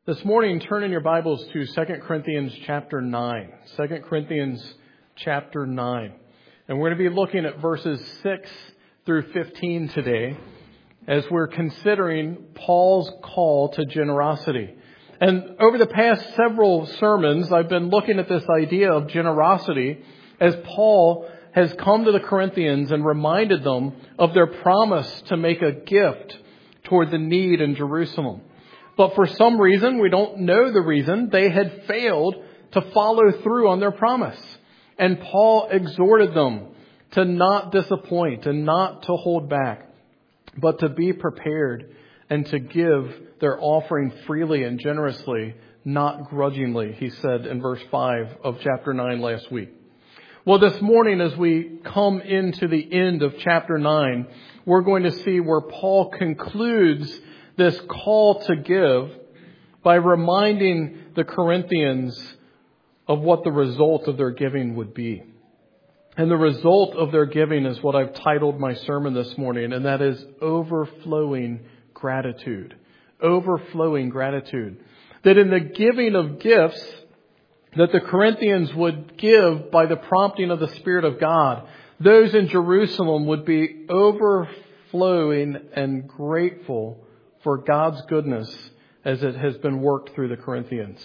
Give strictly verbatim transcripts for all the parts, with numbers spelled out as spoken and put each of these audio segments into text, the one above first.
This morning, turn in your Bibles to Second Corinthians chapter nine. Second Corinthians chapter nine. And we're going to be looking at verses six through fifteen today as we're considering Paul's call to generosity. And over the past several sermons, I've been looking at this idea of generosity as Paul has come to the Corinthians and reminded them of their promise to make a gift toward the need in Jerusalem. But for some reason, we don't know the reason, they had failed to follow through on their promise. And Paul exhorted them to not disappoint and not to hold back, but to be prepared and to give their offering freely and generously, not grudgingly, he said in verse five of chapter nine last week. Well, this morning, as we come into the end of chapter nine, we're going to see where Paul concludes this call to give by reminding the Corinthians of what the result of their giving would be. And the result of their giving is what I've titled my sermon this morning, and that is overflowing gratitude. Overflowing gratitude. That in the giving of gifts that the Corinthians would give by the prompting of the Spirit of God, those in Jerusalem would be overflowing and grateful for God's goodness as it has been worked through the Corinthians.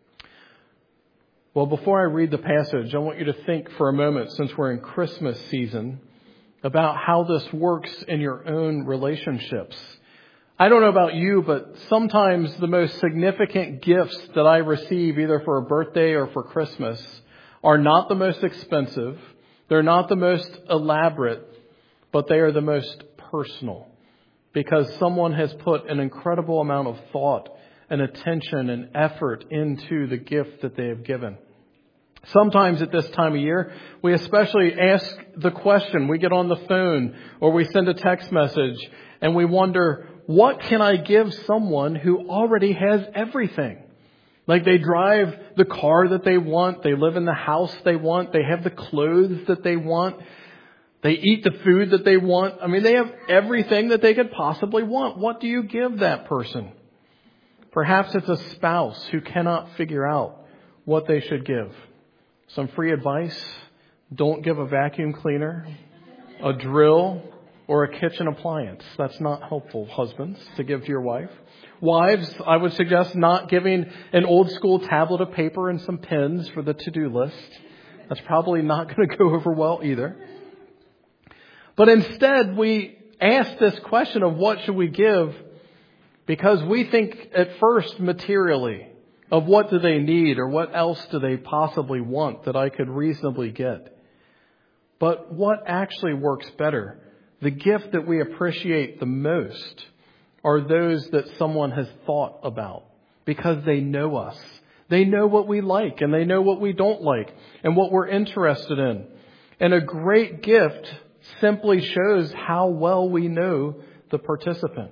Well, before I read the passage, I want you to think for a moment, since we're in Christmas season, about how this works in your own relationships. I don't know about you, but sometimes the most significant gifts that I receive, either for a birthday or for Christmas, are not the most expensive. They're not the most elaborate, but they are the most personal. Because someone has put an incredible amount of thought and attention and effort into the gift that they have given. Sometimes at this time of year, we especially ask the question. We get on the phone or we send a text message and we wonder, what can I give someone who already has everything? Like they drive the car that they want, they live in the house they want, they have the clothes that they want. They eat the food that they want. I mean, they have everything that they could possibly want. What do you give that person? Perhaps it's a spouse who cannot figure out what they should give. Some free advice. Don't give a vacuum cleaner, a drill, or a kitchen appliance. That's not helpful, husbands, to give to your wife. Wives, I would suggest not giving an old school tablet of paper and some pens for the to-do list. That's probably not going to go over well either. But instead, we ask this question of what should we give because we think at first materially of what do they need or what else do they possibly want that I could reasonably get. But what actually works better, the gift that we appreciate the most, are those that someone has thought about because they know us. They know what we like and they know what we don't like and what we're interested in. And a great gift simply shows how well we know the participant.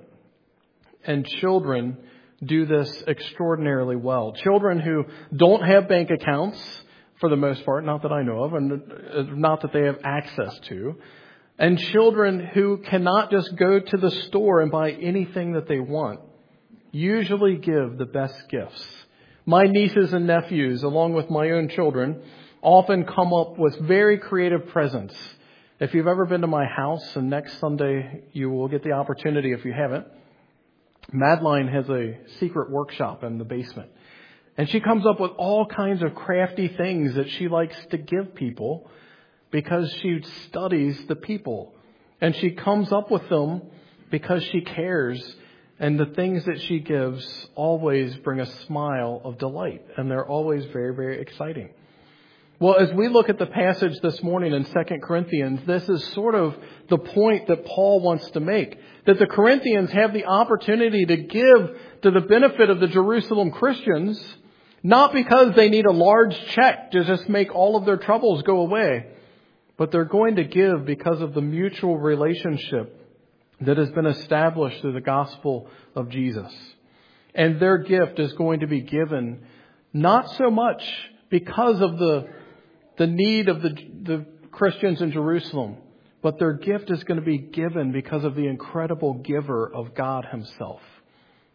And children do this extraordinarily well. Children who don't have bank accounts, for the most part, not that I know of, and not that they have access to. And children who cannot just go to the store and buy anything that they want, usually give the best gifts. My nieces and nephews, along with my own children, often come up with very creative presents. If you've ever been to my house, and next Sunday you will get the opportunity if you haven't, Madeline has a secret workshop in the basement. And she comes up with all kinds of crafty things that she likes to give people because she studies the people. And she comes up with them because she cares. And the things that she gives always bring a smile of delight. And they're always very, very exciting. Well, as we look at the passage this morning in Second Corinthians, this is sort of the point that Paul wants to make. That the Corinthians have the opportunity to give to the benefit of the Jerusalem Christians, not because they need a large check to just make all of their troubles go away, but they're going to give because of the mutual relationship that has been established through the gospel of Jesus. And their gift is going to be given not so much because of the the need of the, the Christians in Jerusalem, but their gift is going to be given because of the incredible giver of God himself.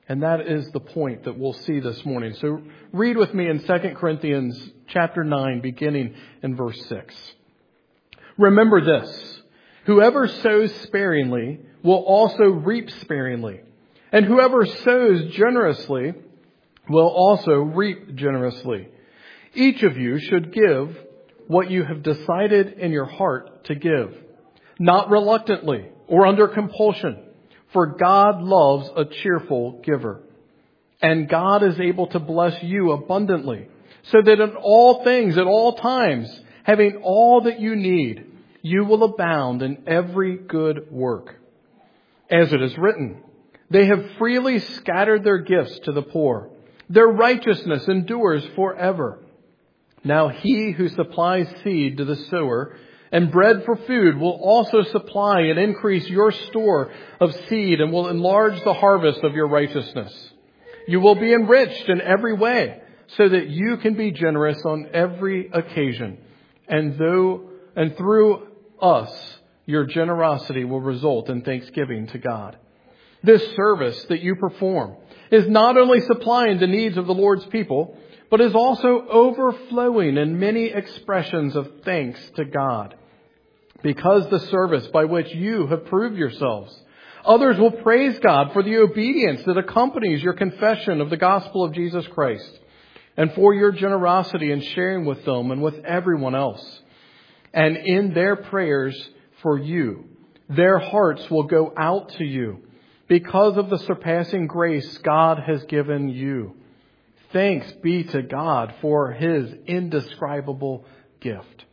And that is the point that we'll see this morning. So read with me in Second Corinthians chapter nine, beginning in verse six. Remember this, whoever sows sparingly will also reap sparingly, and whoever sows generously will also reap generously. Each of you should give what you have decided in your heart to give, not reluctantly or under compulsion, for God loves a cheerful giver. And God is able to bless you abundantly, so that in all things, at all times, having all that you need, you will abound in every good work. As it is written, they have freely scattered their gifts to the poor. Their righteousness endures forever. Now he who supplies seed to the sower and bread for food will also supply and increase your store of seed and will enlarge the harvest of your righteousness. You will be enriched in every way so that you can be generous on every occasion. And though, and through us, your generosity will result in thanksgiving to God. This service that you perform is not only supplying the needs of the Lord's people, but is also overflowing in many expressions of thanks to God. Because the service by which you have proved yourselves, others will praise God for the obedience that accompanies your confession of the gospel of Jesus Christ, and for your generosity in sharing with them and with everyone else. And in their prayers for you, their hearts will go out to you because of the surpassing grace God has given you. Thanks be to God for His indescribable gift.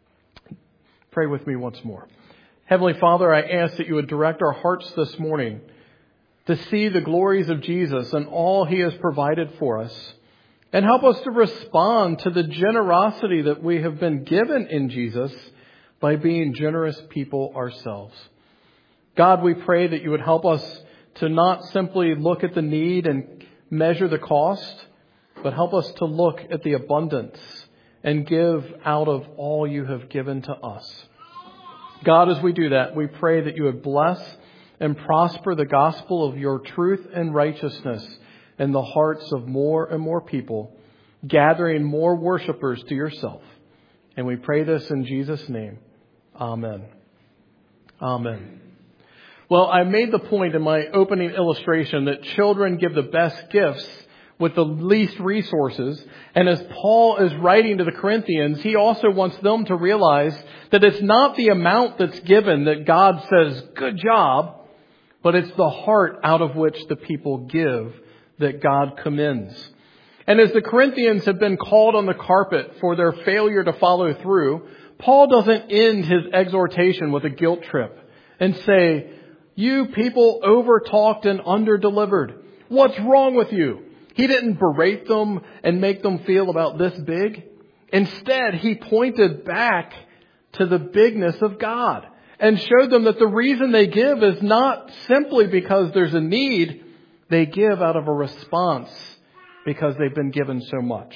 Pray with me once more. Heavenly Father, I ask that you would direct our hearts this morning to see the glories of Jesus and all He has provided for us, and help us to respond to the generosity that we have been given in Jesus by being generous people ourselves. God, we pray that you would help us to not simply look at the need and measure the cost, but help us to look at the abundance and give out of all you have given to us. God, as we do that, we pray that you would bless and prosper the gospel of your truth and righteousness in the hearts of more and more people, gathering more worshipers to yourself. And we pray this in Jesus' name. Amen. Amen. Well, I made the point in my opening illustration that children give the best gifts with the least resources. And as Paul is writing to the Corinthians, he also wants them to realize that it's not the amount that's given that God says, good job, but it's the heart out of which the people give that God commends. And as the Corinthians have been called on the carpet for their failure to follow through, Paul doesn't end his exhortation with a guilt trip and say, you people over-talked and under-delivered. What's wrong with you? He didn't berate them and make them feel about this big. Instead, he pointed back to the bigness of God and showed them that the reason they give is not simply because there's a need. They give out of a response because they've been given so much.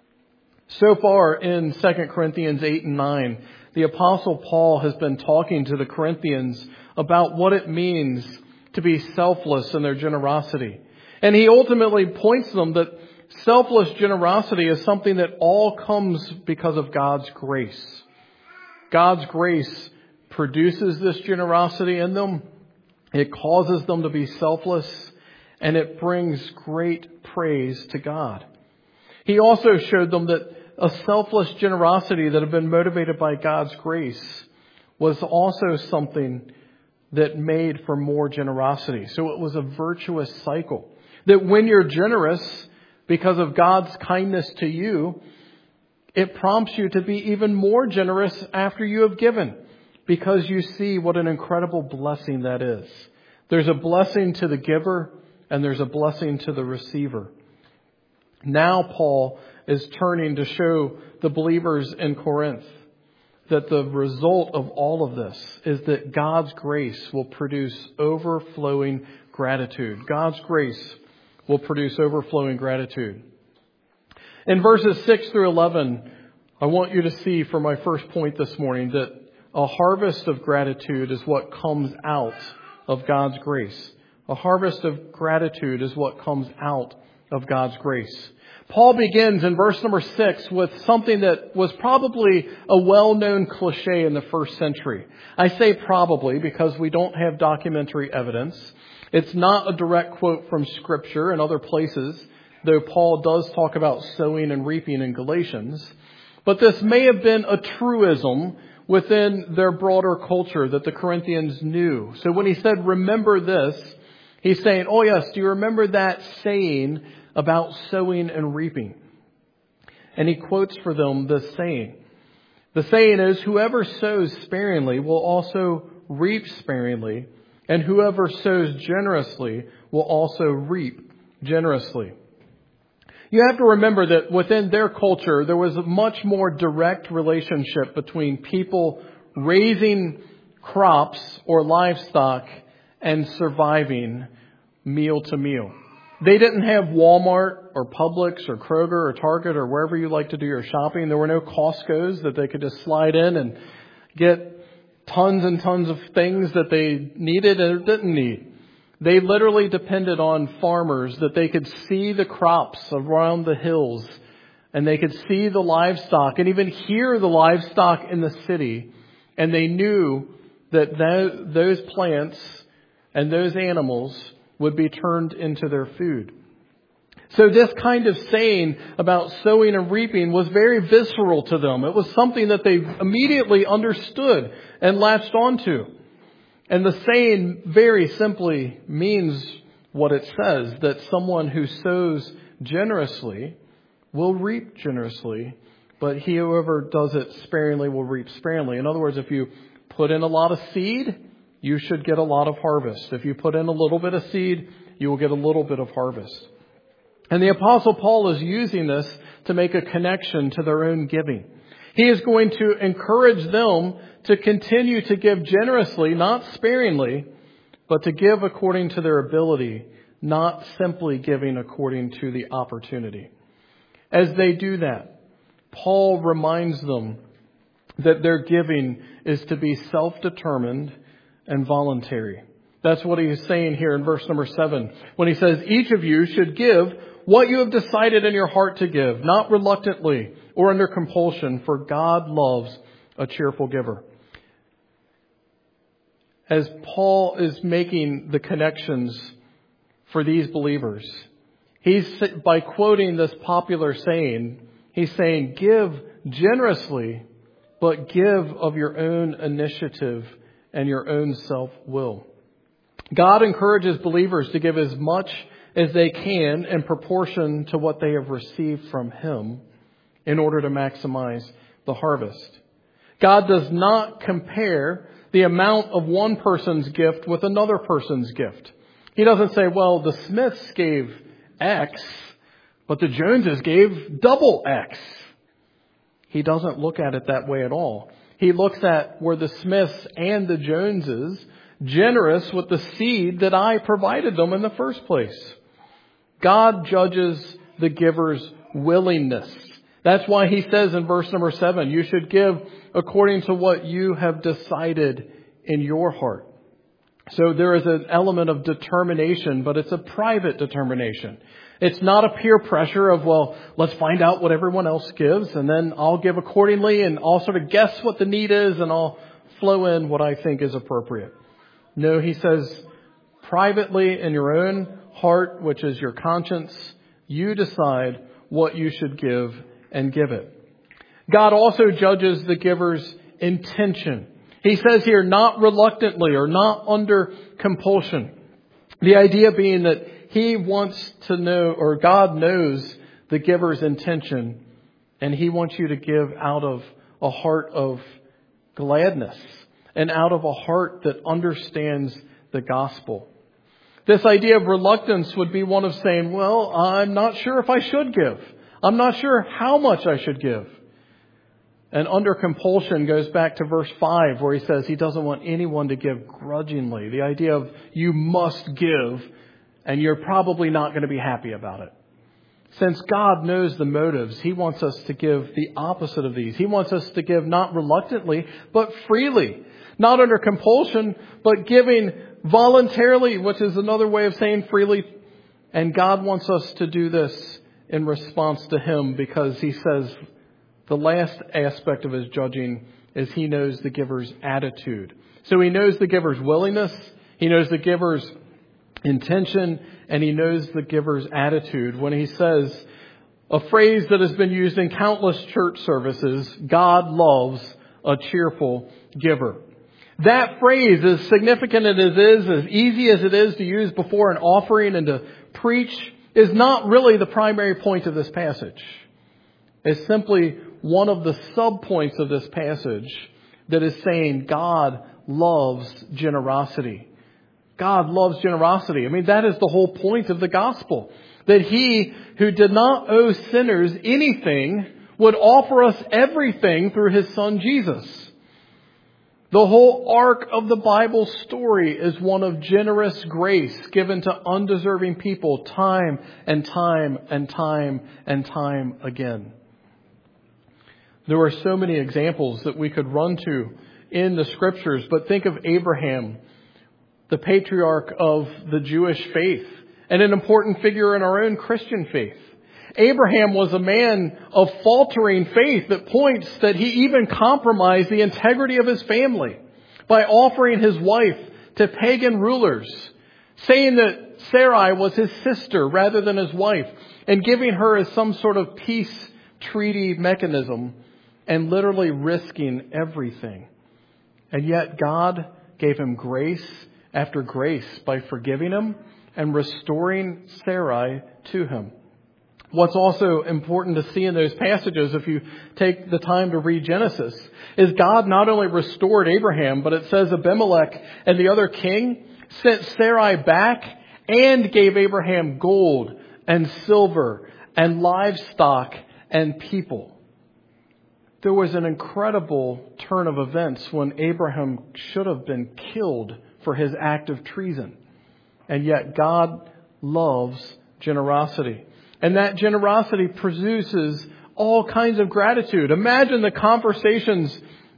So far in Second Corinthians eight and nine, the Apostle Paul has been talking to the Corinthians about what it means to be selfless in their generosity. And he ultimately points them that selfless generosity is something that all comes because of God's grace. God's grace produces this generosity in them. It causes them to be selfless, and it brings great praise to God. He also showed them that a selfless generosity that had been motivated by God's grace was also something that made for more generosity. So it was a virtuous cycle. That when you're generous because of God's kindness to you, it prompts you to be even more generous after you have given, because you see what an incredible blessing that is. There's a blessing to the giver and there's a blessing to the receiver. Now Paul is turning to show the believers in Corinth that the result of all of this is that God's grace will produce overflowing gratitude. God's grace will produce overflowing gratitude. In verses six through eleven, I want you to see for my first point this morning that a harvest of gratitude is what comes out of God's grace. A harvest of gratitude is what comes out of God's grace. Paul begins in verse number six with something that was probably a well-known cliche in the first century. I say probably because we don't have documentary evidence. It's not a direct quote from Scripture and other places, though Paul does talk about sowing and reaping in Galatians. But this may have been a truism within their broader culture that the Corinthians knew. So when he said, remember this, he's saying, oh yes, do you remember that saying about sowing and reaping? And he quotes for them this saying. The saying is, whoever sows sparingly will also reap sparingly, and whoever sows generously will also reap generously. You have to remember that within their culture, there was a much more direct relationship between people raising crops or livestock and surviving meal to meal. They didn't have Walmart or Publix or Kroger or Target or wherever you like to do your shopping. There were no Costco's that they could just slide in and get tons and tons of things that they needed or didn't need. They literally depended on farmers that they could see the crops around the hills and they could see the livestock and even hear the livestock in the city. And they knew that those plants and those animals would be turned into their food. So this kind of saying about sowing and reaping was very visceral to them. It was something that they immediately understood and latched onto. And the saying very simply means what it says, that someone who sows generously will reap generously, but he whoever does it sparingly will reap sparingly. In other words, if you put in a lot of seed, you should get a lot of harvest. If you put in a little bit of seed, you will get a little bit of harvest. And the Apostle Paul is using this to make a connection to their own giving. He is going to encourage them to continue to give generously, not sparingly, but to give according to their ability, not simply giving according to the opportunity. As they do that, Paul reminds them that their giving is to be self-determined and voluntary. That's what he is saying here in verse number seven, when he says, each of you should give what you have decided in your heart to give, not reluctantly or under compulsion, for God loves a cheerful giver. As Paul is making the connections for these believers, he's, by quoting this popular saying, he's saying, give generously, but give of your own initiative and your own self-will. God encourages believers to give as much as they can in proportion to what they have received from Him in order to maximize the harvest. God does not compare the amount of one person's gift with another person's gift. He doesn't say, well, the Smiths gave X, but the Joneses gave double X. He doesn't look at it that way at all. He looks at, were the Smiths and the Joneses generous with the seed that I provided them in the first place? God judges the giver's willingness. That's why he says in verse number seven, you should give according to what you have decided in your heart. So there is an element of determination, but it's a private determination. It's not a peer pressure of, well, let's find out what everyone else gives, and then I'll give accordingly, and I'll sort of guess what the need is, and I'll flow in what I think is appropriate. No, he says, privately in your own heart, which is your conscience, you decide what you should give and give it. God also judges the giver's intention. He says here, not reluctantly or not under compulsion. The idea being that He wants to know, or God knows the giver's intention, and He wants you to give out of a heart of gladness and out of a heart that understands the gospel. This idea of reluctance would be one of saying, well, I'm not sure if I should give. I'm not sure how much I should give. And under compulsion goes back to verse five, where he says he doesn't want anyone to give grudgingly. The idea of you must give, and you're probably not going to be happy about it. Since God knows the motives, He wants us to give the opposite of these. He wants us to give not reluctantly, but freely. Not under compulsion, but giving voluntarily, which is another way of saying freely. And God wants us to do this in response to Him, because He says the last aspect of His judging is He knows the giver's attitude. So He knows the giver's willingness, He knows the giver's intention, and He knows the giver's attitude. When He says a phrase that has been used in countless church services, God loves a cheerful giver. That phrase, as significant as it is, as easy as it is to use before an offering and to preach, is not really the primary point of this passage. It's simply one of the subpoints of this passage that is saying God loves generosity. God loves generosity. I mean, that is the whole point of the gospel. That He who did not owe sinners anything would offer us everything through His Son Jesus. The whole arc of the Bible story is one of generous grace given to undeserving people time and time and time and time again. There are so many examples that we could run to in the Scriptures, but think of Abraham, the patriarch of the Jewish faith, and an important figure in our own Christian faith. Abraham was a man of faltering faith that points that he even compromised the integrity of his family by offering his wife to pagan rulers, saying that Sarai was his sister rather than his wife, and giving her as some sort of peace treaty mechanism, and literally risking everything. And yet God gave him grace after grace by forgiving him and restoring Sarai to him. What's also important to see in those passages, if you take the time to read Genesis, is God not only restored Abraham, but it says Abimelech and the other king sent Sarai back and gave Abraham gold and silver and livestock and people. There was an incredible turn of events when Abraham should have been killed for his act of treason. And yet God loves generosity. And that generosity produces all kinds of gratitude. Imagine the conversations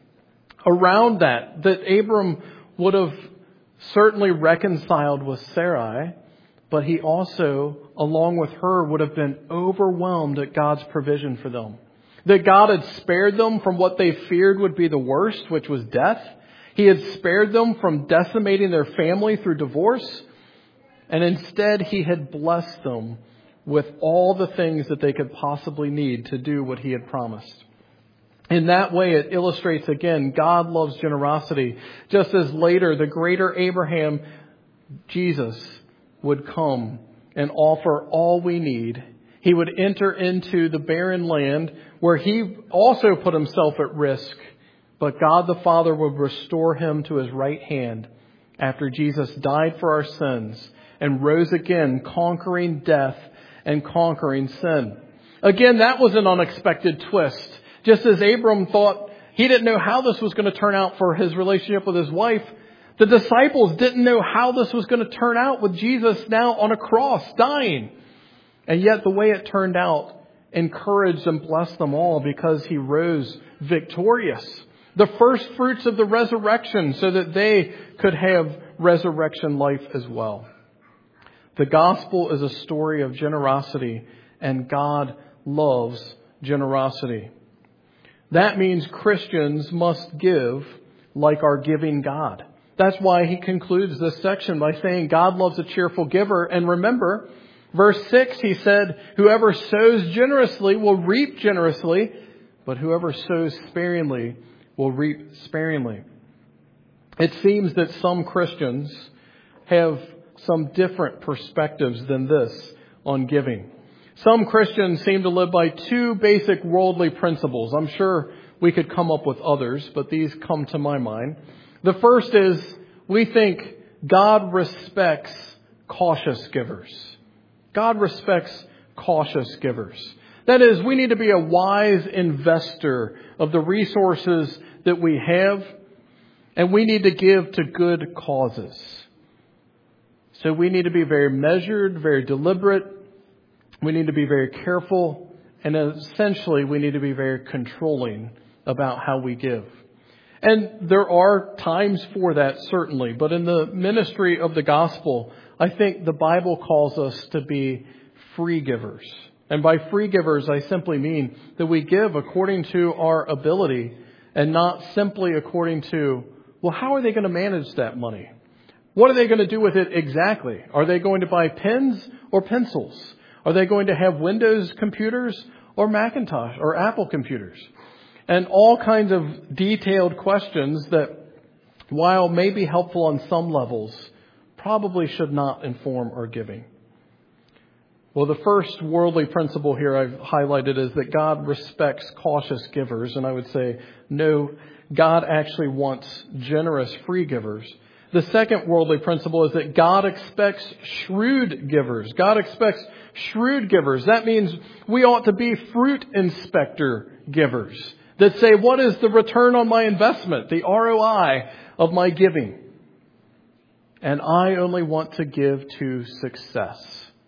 around that, that Abram would have certainly reconciled with Sarai, but he also, along with her, would have been overwhelmed at God's provision for them. That God had spared them from what they feared would be the worst, which was death. He had spared them from decimating their family through divorce. And instead, He had blessed them with all the things that they could possibly need to do what He had promised. In that way, it illustrates again, God loves generosity. Just as later, the greater Abraham, Jesus, would come and offer all we need. He would enter into the barren land where He also put Himself at risk. But God the Father would restore Him to His right hand after Jesus died for our sins and rose again, conquering death and conquering sin. Again, that was an unexpected twist. Just as Abram thought he didn't know how this was going to turn out for his relationship with his wife, the disciples didn't know how this was going to turn out with Jesus now on a cross, dying. And yet the way it turned out encouraged and blessed them all because He rose victorious. The first fruits of the resurrection so that they could have resurrection life as well. The gospel is a story of generosity, and God loves generosity. That means Christians must give like our giving God. That's why he concludes this section by saying God loves a cheerful giver. And remember, verse six, he said, whoever sows generously will reap generously, but whoever sows sparingly will reap sparingly. It seems that some Christians have some different perspectives than this on giving. Some Christians seem to live by two basic worldly principles. I'm sure we could come up with others, but these come to my mind. The first is we think God respects cautious givers. God respects cautious givers. That is, we need to be a wise investor of the resources that we have, and we need to give to good causes. So we need to be very measured, very deliberate. We need to be very careful, and essentially we need to be very controlling about how we give. And there are times for that, certainly. But in the ministry of the gospel, I think the Bible calls us to be free givers. And by free givers, I simply mean that we give according to our ability and not simply according to, well, how are they going to manage that money? What are they going to do with it exactly? Are they going to buy pens or pencils? Are they going to have Windows computers or Macintosh or Apple computers? And all kinds of detailed questions that, while may be helpful on some levels, probably should not inform our giving. Well, the first worldly principle here I've highlighted is that God respects cautious givers. And I would say, no, God actually wants generous free givers. The second worldly principle is that God expects shrewd givers. God expects shrewd givers. That means we ought to be fruit inspector givers that say, what is the return on my investment, the R O I of my giving? And I only want to give to success.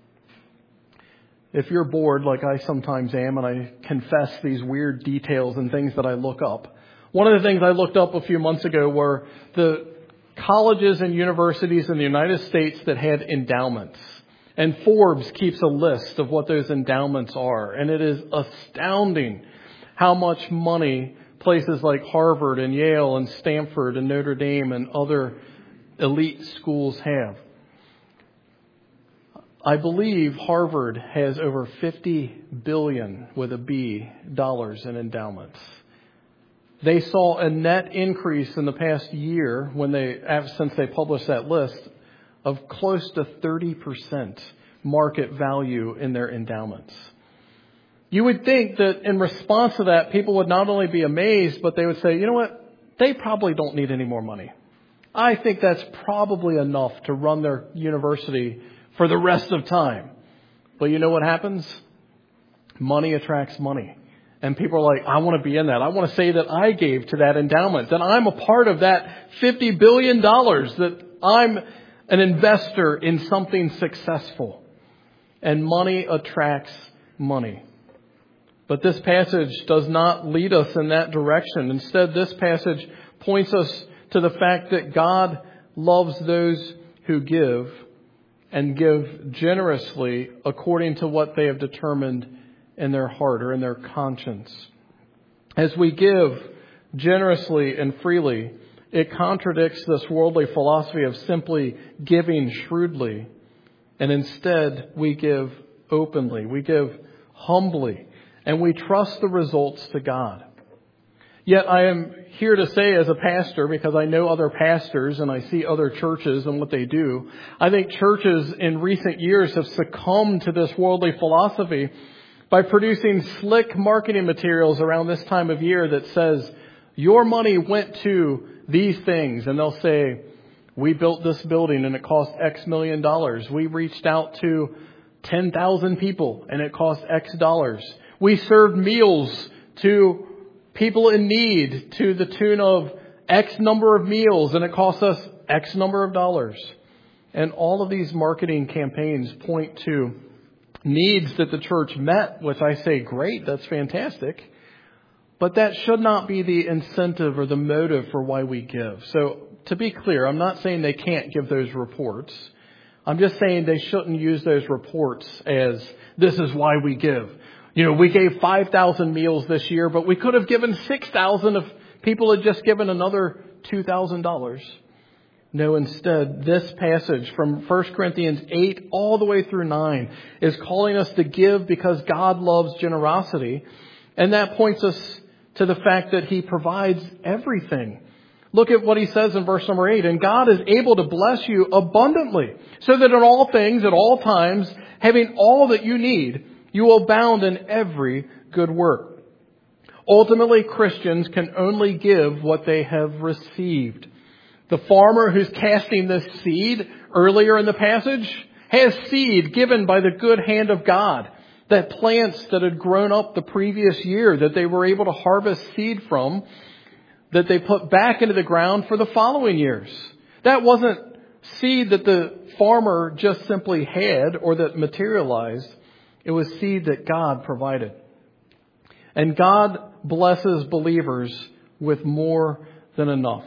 If you're bored, like I sometimes am, and I confess these weird details and things that I look up, one of the things I looked up a few months ago were the colleges and universities in the United States that had endowments. And Forbes keeps a list of what those endowments are. And it is astounding how much money places like Harvard and Yale and Stanford and Notre Dame and other elite schools have. I believe Harvard has over fifty billion with a B dollars in endowments. They saw a net increase in the past year when they, since they published that list, of close to thirty percent market value in their endowments. You would think that in response to that, people would not only be amazed, but they would say, you know what? They probably don't need any more money. I think that's probably enough to run their university for the rest of time. But you know what happens? Money attracts money. And people are like, I want to be in that. I want to say that I gave to that endowment, that I'm a part of that fifty billion dollars, that I'm an investor in something successful. And money attracts money. But this passage does not lead us in that direction. Instead, this passage points us to the fact that God loves those who give and give generously according to what they have determined in their heart or in their conscience. As we give generously and freely, it contradicts this worldly philosophy of simply giving shrewdly. And instead, we give openly, we give humbly, and we trust the results to God. Yet I am here to say as a pastor, because I know other pastors and I see other churches and what they do, I think churches in recent years have succumbed to this worldly philosophy by producing slick marketing materials around this time of year that says, your money went to these things. And they'll say, we built this building and it cost X million dollars. We reached out to ten thousand people and it cost X dollars. We served meals to people in need to the tune of X number of meals and it cost us X number of dollars. And all of these marketing campaigns point to needs that the church met, which I say, great, that's fantastic. But that should not be the incentive or the motive for why we give. So to be clear, I'm not saying they can't give those reports. I'm just saying they shouldn't use those reports as this is why we give. You know, we gave five thousand meals this year, but we could have given six thousand if people had just given another two thousand dollars. No, instead, this passage from First Corinthians eight all the way through nine is calling us to give because God loves generosity. And that points us to the fact that He provides everything. Look at what He says in verse number eight. And God is able to bless you abundantly, so that in all things, at all times, having all that you need, you will abound in every good work. Ultimately, Christians can only give what they have received. The farmer who's casting this seed earlier in the passage has seed given by the good hand of God. That plants that had grown up the previous year that they were able to harvest seed from, that they put back into the ground for the following years. That wasn't seed that the farmer just simply had or that materialized. It was seed that God provided. And God blesses believers with more than enough.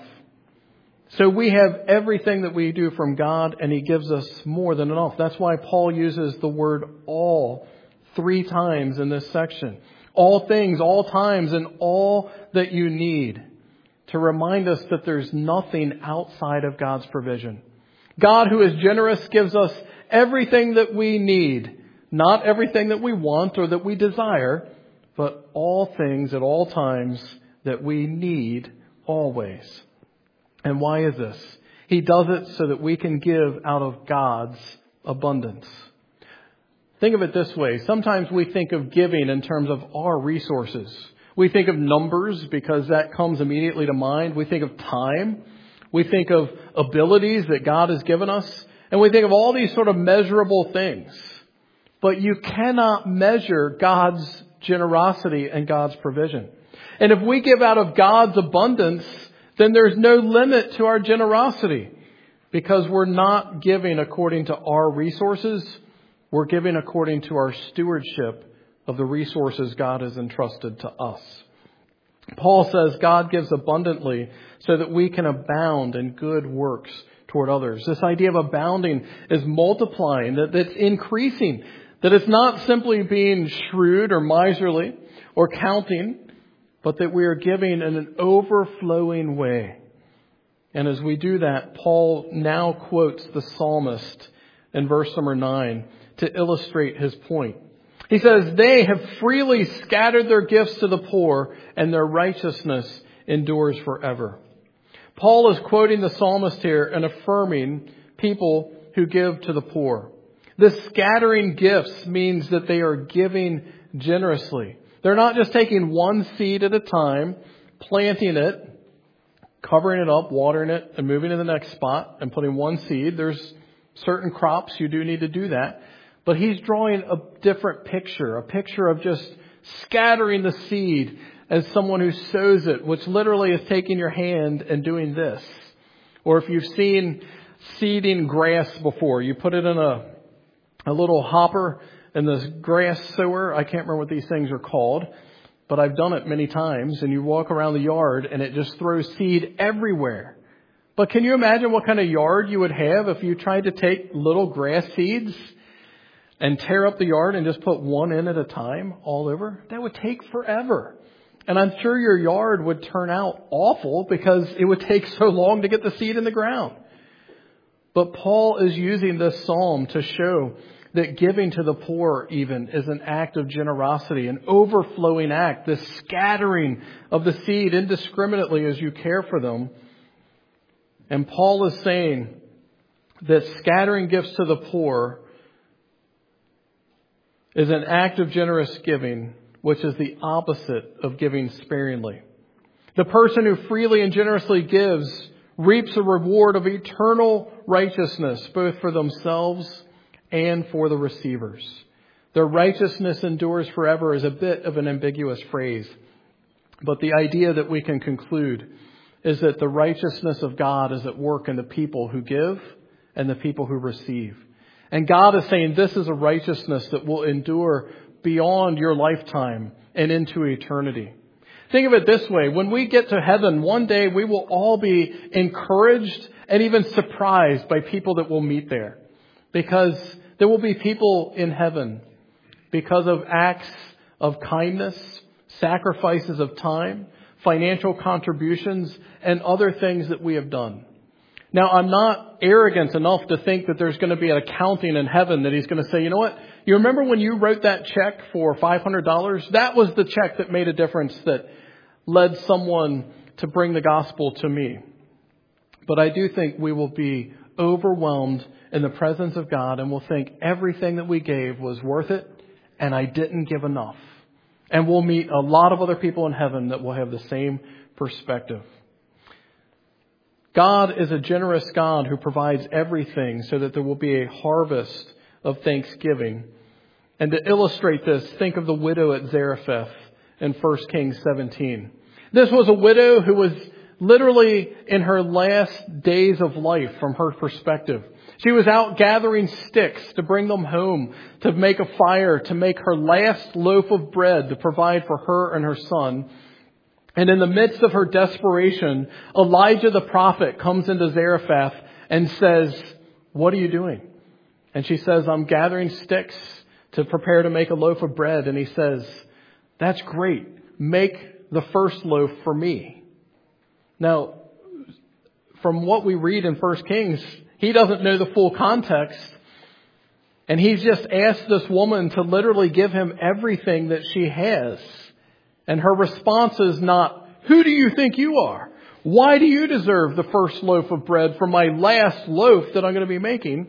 So we have everything that we do from God, and He gives us more than enough. That's why Paul uses the word all three times in this section. All things, all times, and all that you need, to remind us that there's nothing outside of God's provision. God, who is generous, gives us everything that we need. Not everything that we want or that we desire, but all things at all times that we need always. And why is this? He does it so that we can give out of God's abundance. Think of it this way. Sometimes we think of giving in terms of our resources. We think of numbers because that comes immediately to mind. We think of time. We think of abilities that God has given us. And we think of all these sort of measurable things. But you cannot measure God's generosity and God's provision. And if we give out of God's abundance, then there's no limit to our generosity, because we're not giving according to our resources. We're giving according to our stewardship of the resources God has entrusted to us. Paul says God gives abundantly so that we can abound in good works toward others. This idea of abounding is multiplying, that it's increasing, that it's not simply being shrewd or miserly or counting, but that we are giving in an overflowing way. And as we do that, Paul now quotes the psalmist in verse number nine to illustrate his point. He says, they have freely scattered their gifts to the poor, and their righteousness endures forever. Paul is quoting the psalmist here and affirming people who give to the poor. This scattering gifts means that they are giving generously. They're not just taking one seed at a time, planting it, covering it up, watering it, and moving to the next spot and putting one seed. There's certain crops you do need to do that. But he's drawing a different picture, a picture of just scattering the seed as someone who sows it, which literally is taking your hand and doing this. Or if you've seen seeding grass before, you put it in a, a little hopper in this grass sower. I can't remember what these things are called, but I've done it many times. And you walk around the yard and it just throws seed everywhere. But can you imagine what kind of yard you would have if you tried to take little grass seeds and tear up the yard and just put one in at a time all over? That would take forever. And I'm sure your yard would turn out awful because it would take so long to get the seed in the ground. But Paul is using this psalm to show that giving to the poor even is an act of generosity, an overflowing act, this scattering of the seed indiscriminately as you care for them. And Paul is saying that scattering gifts to the poor is an act of generous giving, which is the opposite of giving sparingly. The person who freely and generously gives reaps a reward of eternal righteousness, both for themselves and for the receivers. Their righteousness endures forever is a bit of an ambiguous phrase, but the idea that we can conclude is that the righteousness of God is at work in the people who give and the people who receive. And God is saying this is a righteousness that will endure beyond your lifetime and into eternity. Think of it this way. When we get to heaven, one day we will all be encouraged and even surprised by people that we'll meet there. Because there will be people in heaven because of acts of kindness, sacrifices of time, financial contributions, and other things that we have done. Now, I'm not arrogant enough to think that there's going to be an accounting in heaven that he's going to say, you know what? You remember when you wrote that check for five hundred dollars? That was the check that made a difference, that led someone to bring the gospel to me. But I do think we will be overwhelmed in the presence of God and will think everything that we gave was worth it and I didn't give enough. And we'll meet a lot of other people in heaven that will have the same perspective. God is a generous God who provides everything so that there will be a harvest of thanksgiving. And to illustrate this, think of the widow at Zarephath in First Kings seventeen. This was a widow who was literally in her last days of life from her perspective. She was out gathering sticks to bring them home, to make a fire, to make her last loaf of bread to provide for her and her son. And in the midst of her desperation, Elijah the prophet comes into Zarephath and says, "What are you doing?" And she says, "I'm gathering sticks to prepare to make a loaf of bread." And he says, "That's great. Make the first loaf for me." Now, from what we read in First Kings, he doesn't know the full context. And he's just asked this woman to literally give him everything that she has. And her response is not, "Who do you think you are? Why do you deserve the first loaf of bread from my last loaf that I'm going to be making?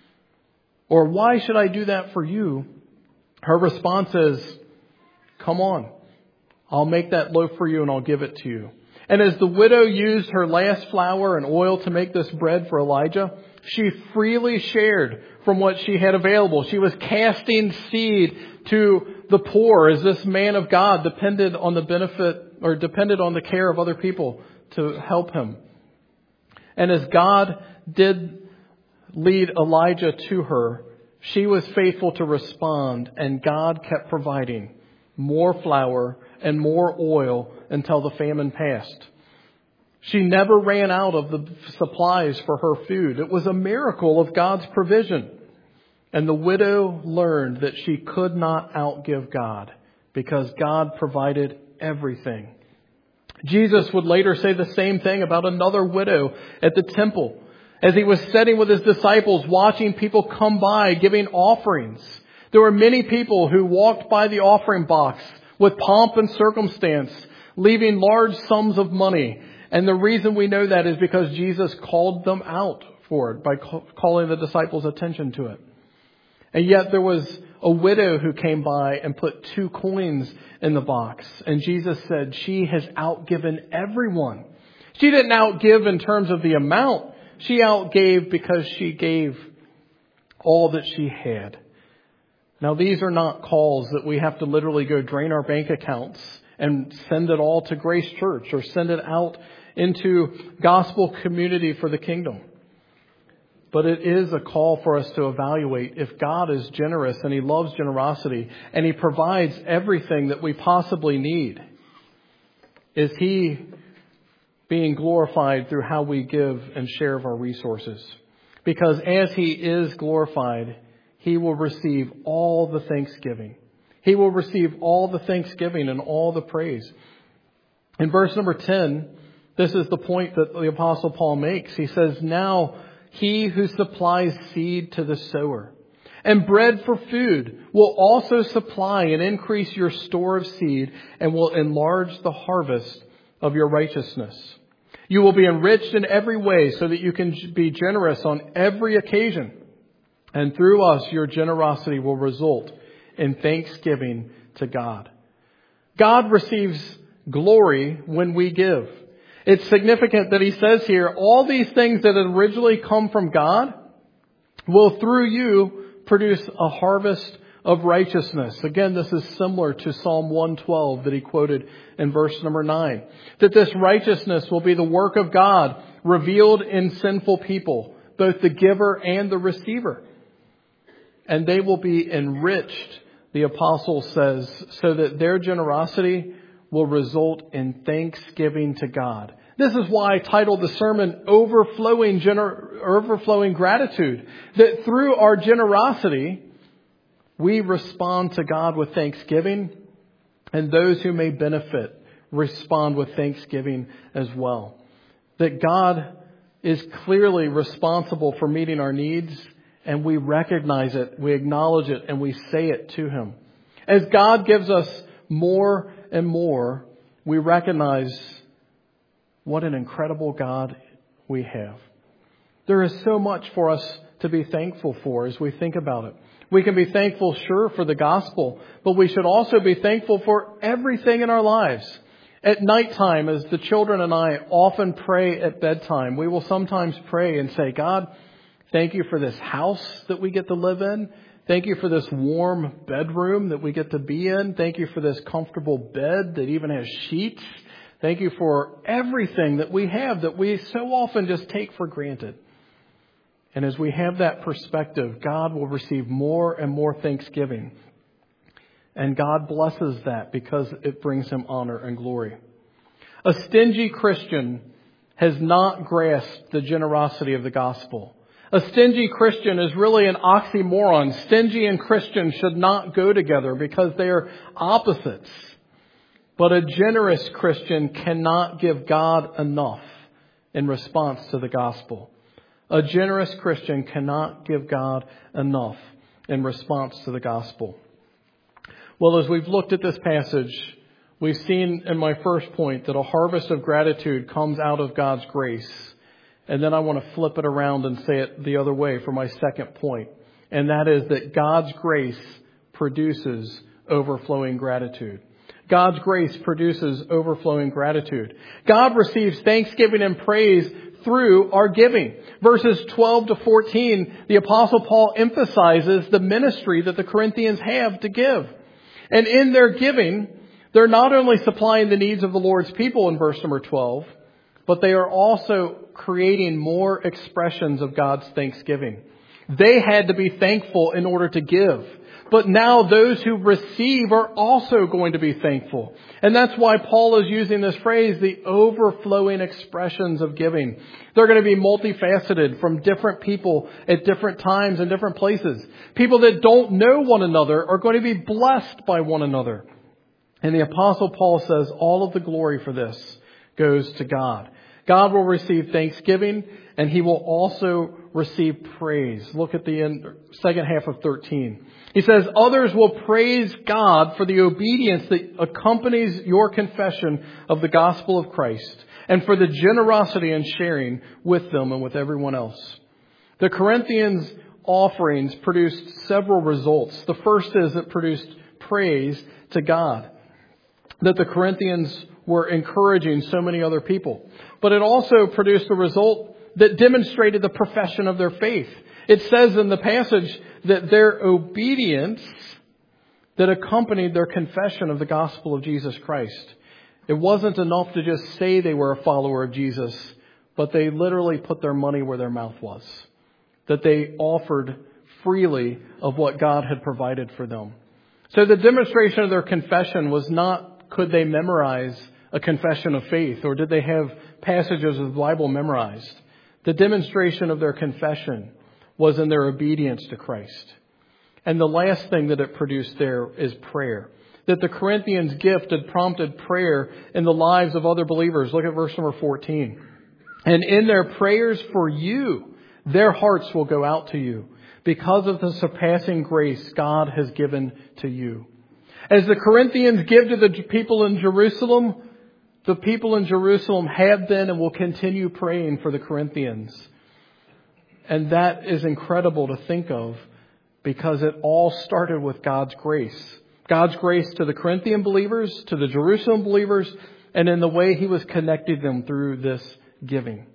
Or why should I do that for you?" Her response is, "Come on, I'll make that loaf for you and I'll give it to you." And as the widow used her last flour and oil to make this bread for Elijah, she freely shared from what she had available. She was casting seed to the poor as this man of God depended on the benefit or depended on the care of other people to help him. And as God did lead Elijah to her, she was faithful to respond, and God kept providing more flour and more oil until the famine passed. She never ran out of the supplies for her food. It was a miracle of God's provision. And the widow learned that she could not outgive God because God provided everything. Jesus would later say the same thing about another widow at the temple. As he was sitting with his disciples, watching people come by, giving offerings. There were many people who walked by the offering box with pomp and circumstance, leaving large sums of money. And the reason we know that is because Jesus called them out for it by calling the disciples' attention to it. And yet there was a widow who came by and put two coins in the box. And Jesus said she has outgiven everyone. She didn't outgive in terms of the amount. She outgave because she gave all that she had. Now, these are not calls that we have to literally go drain our bank accounts and send it all to Grace Church or send it out into gospel community for the kingdom. But it is a call for us to evaluate if God is generous and He loves generosity and He provides everything that we possibly need. Is He being glorified through how we give and share of our resources? Because as He is glorified, He will receive all the thanksgiving. He will receive all the thanksgiving and all the praise. In verse number ten, this is the point that the Apostle Paul makes. He says, "Now He who supplies seed to the sower and bread for food will also supply and increase your store of seed and will enlarge the harvest of your righteousness. You will be enriched in every way so that you can be generous on every occasion. And through us, your generosity will result in thanksgiving to God." God receives glory when we give. It's significant that he says here, all these things that had originally come from God will through you produce a harvest of righteousness. Again, this is similar to Psalm one twelve that he quoted in verse number nine. That this righteousness will be the work of God revealed in sinful people, both the giver and the receiver. And they will be enriched, the apostle says, so that their generosity will result in thanksgiving to God. This is why I titled the sermon Overflowing Gener- Overflowing Gratitude. That through our generosity, we respond to God with thanksgiving, and those who may benefit respond with thanksgiving as well. That God is clearly responsible for meeting our needs, and we recognize it, we acknowledge it, and we say it to Him. As God gives us more and more, we recognize what an incredible God we have. There is so much for us to be thankful for as we think about it. We can be thankful, sure, for the gospel, but we should also be thankful for everything in our lives. At nighttime, as the children and I often pray at bedtime, we will sometimes pray and say, God, thank you for this house that we get to live in. Thank you for this warm bedroom that we get to be in. Thank you for this comfortable bed that even has sheets. Thank you for everything that we have that we so often just take for granted. And as we have that perspective, God will receive more and more thanksgiving. And God blesses that because it brings Him honor and glory. A stingy Christian has not grasped the generosity of the gospel. A stingy Christian is really an oxymoron. Stingy and Christian should not go together because they are opposites. But a generous Christian cannot give God enough in response to the gospel. A generous Christian cannot give God enough in response to the gospel. Well, as we've looked at this passage, we've seen in my first point that a harvest of gratitude comes out of God's grace. And then I want to flip it around and say it the other way for my second point. And that is that God's grace produces overflowing gratitude. God's grace produces overflowing gratitude. God receives thanksgiving and praise through our giving. Verses twelve to fourteen, the Apostle Paul emphasizes the ministry that the Corinthians have to give. And in their giving, they're not only supplying the needs of the Lord's people in verse number twelve, but they are also creating more expressions of God's thanksgiving. They had to be thankful in order to give. But now those who receive are also going to be thankful. And that's why Paul is using this phrase, the overflowing expressions of giving. They're going to be multifaceted from different people at different times and different places. People that don't know one another are going to be blessed by one another. And the Apostle Paul says all of the glory for this goes to God. God will receive thanksgiving and He will also receive praise. Look at the end, second half of thirteen. He says, others will praise God for the obedience that accompanies your confession of the gospel of Christ and for the generosity and sharing with them and with everyone else. The Corinthians' offerings produced several results. The first is it produced praise to God, that the Corinthians were encouraging so many other people. But it also produced a result that demonstrated the profession of their faith. It says in the passage that their obedience that accompanied their confession of the gospel of Jesus Christ. It wasn't enough to just say they were a follower of Jesus, but they literally put their money where their mouth was. That they offered freely of what God had provided for them. So the demonstration of their confession was not, could they memorize a confession of faith, or did they have passages of the Bible memorized? The demonstration of their confession was in their obedience to Christ. And the last thing that it produced there is prayer. That the Corinthians' gift had prompted prayer in the lives of other believers. Look at verse number fourteen. And in their prayers for you, their hearts will go out to you because of the surpassing grace God has given to you. As the Corinthians give to the people in Jerusalem, the people in Jerusalem have been and will continue praying for the Corinthians. And that is incredible to think of because it all started with God's grace. God's grace to the Corinthian believers, to the Jerusalem believers, and in the way He was connecting them through this giving.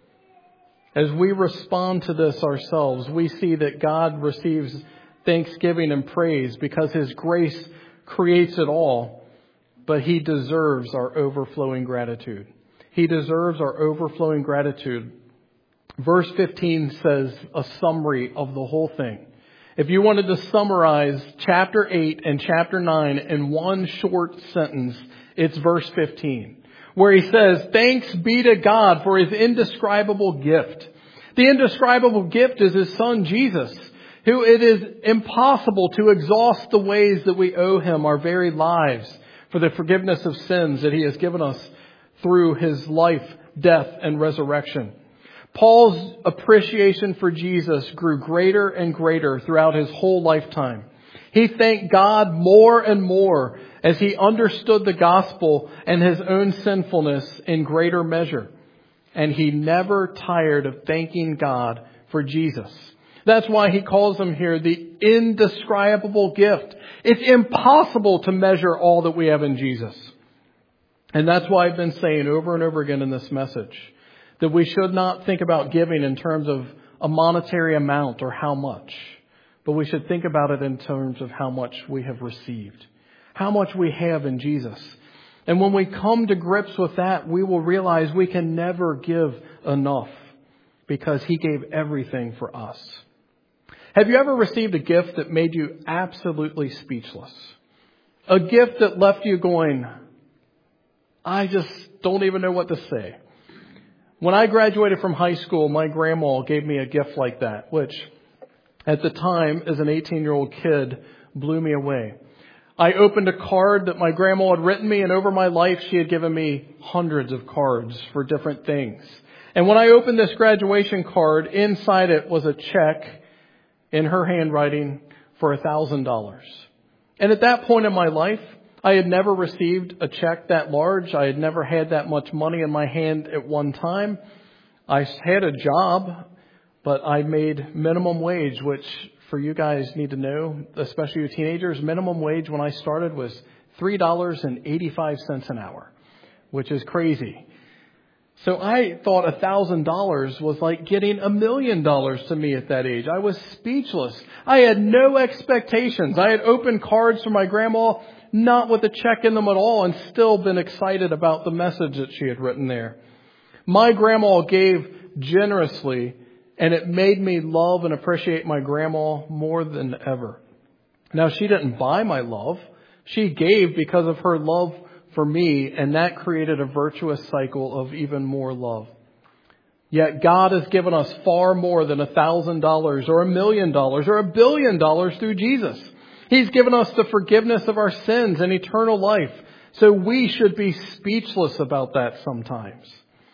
As we respond to this ourselves, we see that God receives thanksgiving and praise because His grace creates it all, but He deserves our overflowing gratitude. He deserves our overflowing gratitude. Verse fifteen says a summary of the whole thing. If you wanted to summarize chapter eight and chapter nine in one short sentence, it's verse fifteen, where he says, thanks be to God for His indescribable gift. The indescribable gift is His Son, Jesus, who it is impossible to exhaust the ways that we owe Him our very lives for the forgiveness of sins that He has given us through His life, death, and resurrection. Paul's appreciation for Jesus grew greater and greater throughout his whole lifetime. He thanked God more and more as he understood the gospel and his own sinfulness in greater measure. And he never tired of thanking God for Jesus. That's why he calls him here the indescribable gift. It's impossible to measure all that we have in Jesus. And that's why I've been saying over and over again in this message that we should not think about giving in terms of a monetary amount or how much, but we should think about it in terms of how much we have received, how much we have in Jesus. And when we come to grips with that, we will realize we can never give enough because He gave everything for us. Have you ever received a gift that made you absolutely speechless? A gift that left you going, I just don't even know what to say. When I graduated from high school, my grandma gave me a gift like that, which at the time, as an eighteen-year-old kid, blew me away. I opened a card that my grandma had written me, and over my life, she had given me hundreds of cards for different things. And when I opened this graduation card, inside it was a check in her handwriting for a thousand dollars. And at that point in my life, I had never received a check that large. I had never had that much money in my hand at one time. I had a job, but I made minimum wage, which for you guys need to know, especially you teenagers, minimum wage when I started was three dollars and eighty-five cents an hour, which is crazy. So I thought a thousand dollars was like getting a million dollars to me at that age. I was speechless. I had no expectations. I had opened cards from my grandma, not with a check in them at all, and still been excited about the message that she had written there. My grandma gave generously, and it made me love and appreciate my grandma more than ever. Now, she didn't buy my love. She gave because of her love for me, and that created a virtuous cycle of even more love. Yet God has given us far more than a thousand dollars or a million dollars or a billion dollars through Jesus. He's given us the forgiveness of our sins and eternal life. So we should be speechless about that sometimes.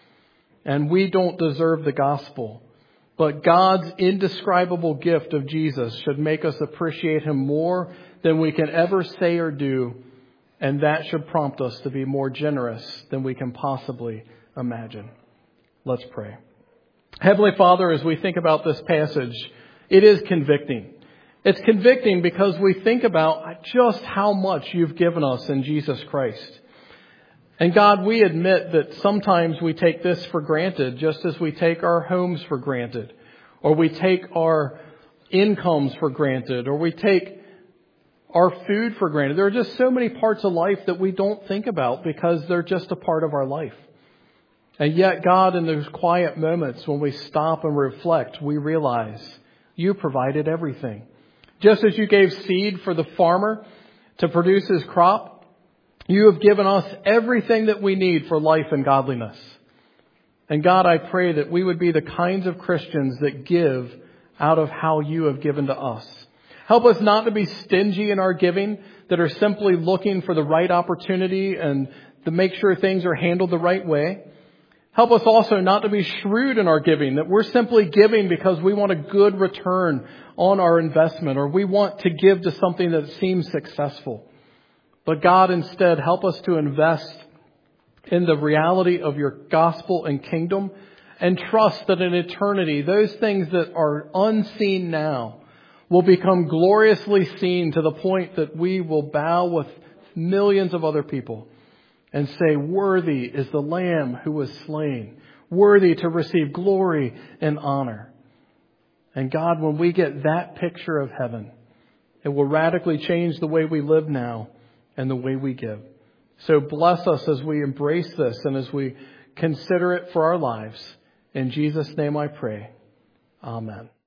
And we don't deserve the gospel. But God's indescribable gift of Jesus should make us appreciate Him more than we can ever say or do. And that should prompt us to be more generous than we can possibly imagine. Let's pray. Heavenly Father, as we think about this passage, it is convicting. It's convicting because we think about just how much you've given us in Jesus Christ. And God, we admit that sometimes we take this for granted, just as we take our homes for granted, or we take our incomes for granted, or we take our food for granted. There are just so many parts of life that we don't think about because they're just a part of our life. And yet, God, in those quiet moments when we stop and reflect, we realize you provided everything. Just as you gave seed for the farmer to produce his crop, you have given us everything that we need for life and godliness. And God, I pray that we would be the kinds of Christians that give out of how you have given to us. Help us not to be stingy in our giving, that are simply looking for the right opportunity and to make sure things are handled the right way. Help us also not to be shrewd in our giving, that we're simply giving because we want a good return on our investment, or we want to give to something that seems successful. But God, instead, help us to invest in the reality of your gospel and kingdom, and trust that in eternity, those things that are unseen now will become gloriously seen, to the point that we will bow with millions of other people and say, worthy is the Lamb who was slain, worthy to receive glory and honor. And God, when we get that picture of heaven, it will radically change the way we live now and the way we give. So bless us as we embrace this and as we consider it for our lives. In Jesus' name I pray. Amen.